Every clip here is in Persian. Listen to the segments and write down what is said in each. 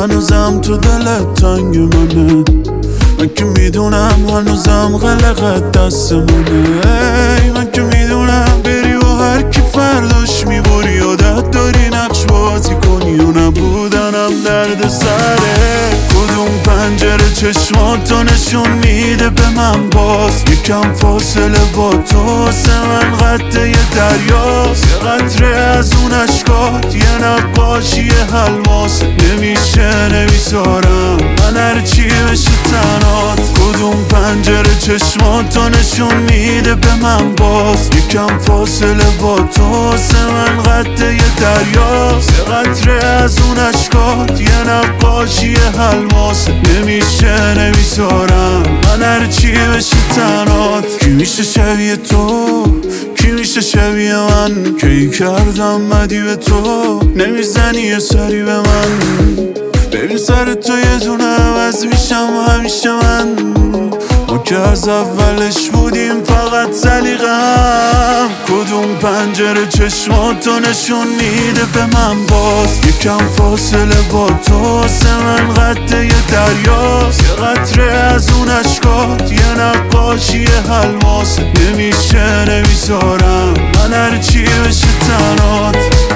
هنوزم تو دلت تنگ منه، من که میدونم هنوزم غلقت دستمونه. من که میدونم بری و هر کی فرداش میبری، عادت داری نقش بازی کنی و نبودنم درد سره. کدوم پنجره چشماتو نشون میده به من باز، یکم فاصله با تو من قطعه یه دریاست. یه قطره از اون اشکات یه نقاشی الماس، نمیشه نمیذارم من هرچی بشه تنات. کدوم پنجره چشماتو نشون میده به من باز، یکم فاصله با تو من قطعه یه دریاست. یه قطره از اون اشکات یه نقاشی الماس، نمیشه نمیذارم من هرچی بشه تنات. کی میشه شبیه تو، کی میشه شبیه من، کی کردم مدی به تو نمیزنی یه سری به من. ببین سر تو یه دونه عوض میشم همیشه من، ما که از اولش بودیم فقط سلیقه‌ام. کدوم پنجره چشماتو نشون میده به من باز، یکم فاصله با تو من قطعه یه دریاست. یه قطره از اون اشکات یه نقاشی الماس، نمیشه نمیذارم من هرچی بشه تنات.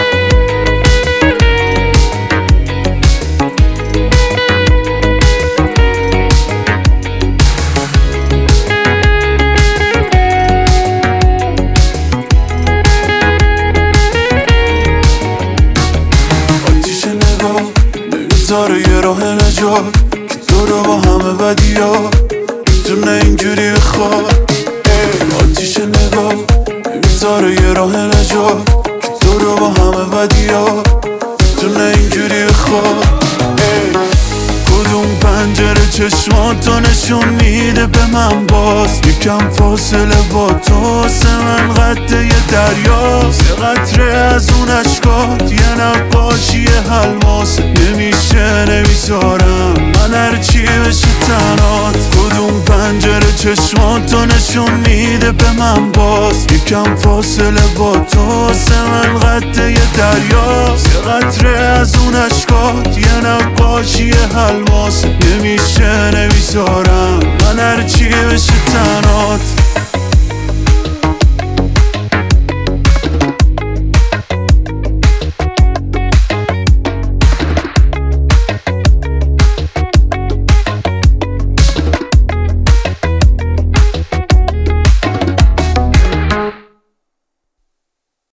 نمیذاره یه راه نجات که تو رو با همه بدیا میتونه اینجوری بخواد. آتیش نگاه نمیذاره یه راه نجات که تو رو با همه بدیا میتونه اینجوری بخواد. کدوم پنجره چشماتو نشون میده به من باز، یکم فاصله با تو من قطعه یه دریاست. یه قطره از اون اشکات یه نقاشی الماس، نمیشه نمیذارم من هرچی بشه تنات. کدوم پنجره چشماتو نشون میده به من باز، یکم فاصله با تو من قطعه یه دریاست. یه قطره از اون اشکات یه نقاشی الماس، نمیشه نمیذارم من هرچی بشه تنات.